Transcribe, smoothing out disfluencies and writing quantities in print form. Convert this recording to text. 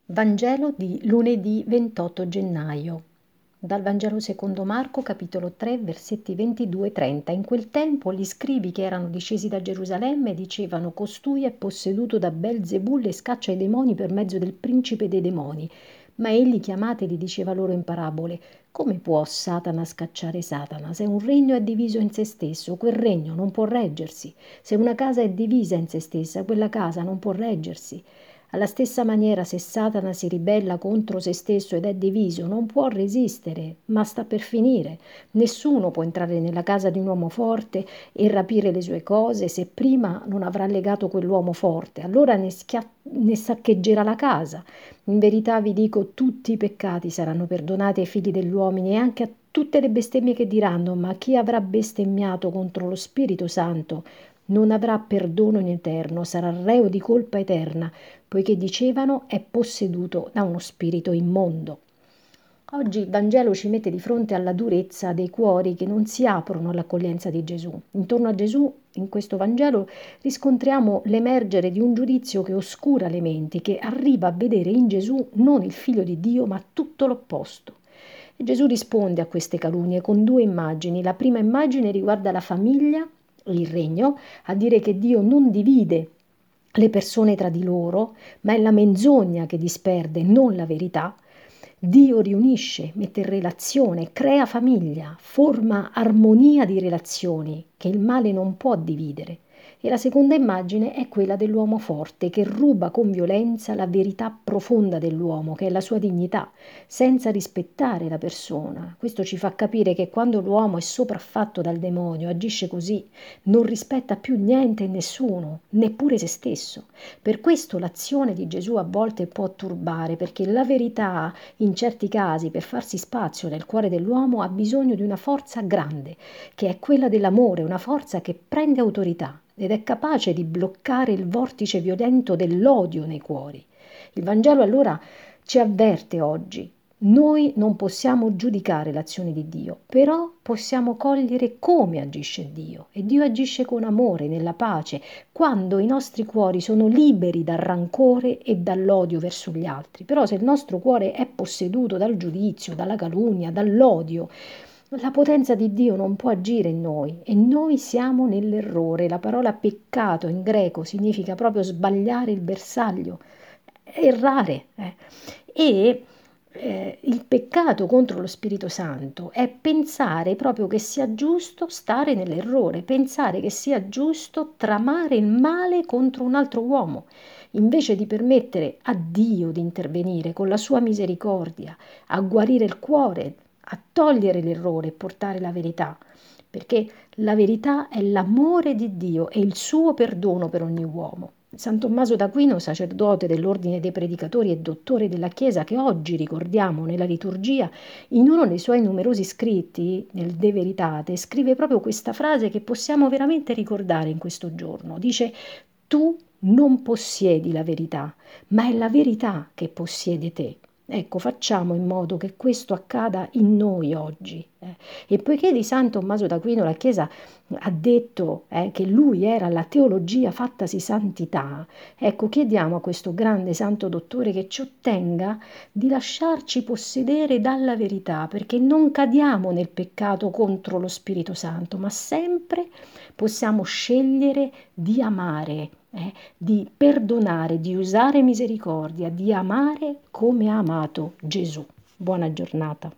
Vangelo di lunedì 28 gennaio. Dal Vangelo secondo Marco, capitolo 3, versetti 22-30. In quel tempo gli scribi che erano discesi da Gerusalemme dicevano: Costui è posseduto da Belzebul e scaccia i demoni per mezzo del principe dei demoni. Ma egli, chiamateli, diceva loro in parabole: come può Satana scacciare Satana? Se un regno è diviso in se stesso, quel regno non può reggersi. Se una casa è divisa in se stessa, quella casa non può reggersi. Alla stessa maniera, se Satana si ribella contro se stesso ed è diviso, non può resistere, ma sta per finire. Nessuno può entrare nella casa di un uomo forte e rapire le sue cose se prima non avrà legato quell'uomo forte. Allora ne saccheggerà la casa. In verità vi dico, tutti i peccati saranno perdonati ai figli degli uomini e anche a tutte le bestemmie che diranno, ma chi avrà bestemmiato contro lo Spirito Santo non avrà perdono in eterno, sarà reo di colpa eterna, poiché dicevano è posseduto da uno spirito immondo. Oggi il Vangelo ci mette di fronte alla durezza dei cuori che non si aprono all'accoglienza di Gesù. Intorno a Gesù, in questo Vangelo, riscontriamo l'emergere di un giudizio che oscura le menti, che arriva a vedere in Gesù non il Figlio di Dio, ma tutto l'opposto. E Gesù risponde a queste calunnie con due immagini. La prima immagine riguarda la famiglia, il regno, a dire che Dio non divide le persone tra di loro, ma è la menzogna che disperde, non la verità. Dio riunisce, mette in relazione, crea famiglia, forma armonia di relazioni che il male non può dividere. E la seconda immagine è quella dell'uomo forte che ruba con violenza la verità profonda dell'uomo, che è la sua dignità, senza rispettare la persona. Questo ci fa capire che quando l'uomo è sopraffatto dal demonio, agisce così, non rispetta più niente e nessuno, neppure se stesso. Per questo l'azione di Gesù a volte può turbare, perché la verità, in certi casi, per farsi spazio nel cuore dell'uomo, ha bisogno di una forza grande, che è quella dell'amore, una forza che prende autorità ed è capace di bloccare il vortice violento dell'odio nei cuori. Il Vangelo allora ci avverte oggi. Noi non possiamo giudicare l'azione di Dio, però possiamo cogliere come agisce Dio. E Dio agisce con amore, nella pace, quando i nostri cuori sono liberi dal rancore e dall'odio verso gli altri. Però se il nostro cuore è posseduto dal giudizio, dalla calunnia, dall'odio, la potenza di Dio non può agire in noi e noi siamo nell'errore. La parola peccato in greco significa proprio sbagliare il bersaglio, errare. E il peccato contro lo Spirito Santo è pensare proprio che sia giusto stare nell'errore, pensare che sia giusto tramare il male contro un altro uomo, invece di permettere a Dio di intervenire con la sua misericordia, a guarire il cuore, a togliere l'errore e portare la verità, perché la verità è l'amore di Dio e il suo perdono per ogni uomo. San Tommaso d'Aquino, sacerdote dell'Ordine dei Predicatori e dottore della Chiesa, che oggi ricordiamo nella liturgia, in uno dei suoi numerosi scritti, nel De Veritate, scrive proprio questa frase che possiamo veramente ricordare in questo giorno. Dice: tu non possiedi la verità, ma è la verità che possiede te. Ecco, facciamo in modo che questo accada in noi oggi. E poiché di San Tommaso d'Aquino la Chiesa ha detto che lui era la teologia fattasi santità, ecco, chiediamo a questo grande santo dottore che ci ottenga di lasciarci possedere dalla verità, perché non cadiamo nel peccato contro lo Spirito Santo, ma sempre possiamo scegliere di amare, di perdonare, di usare misericordia, di amare come ha amato Gesù. Buona giornata.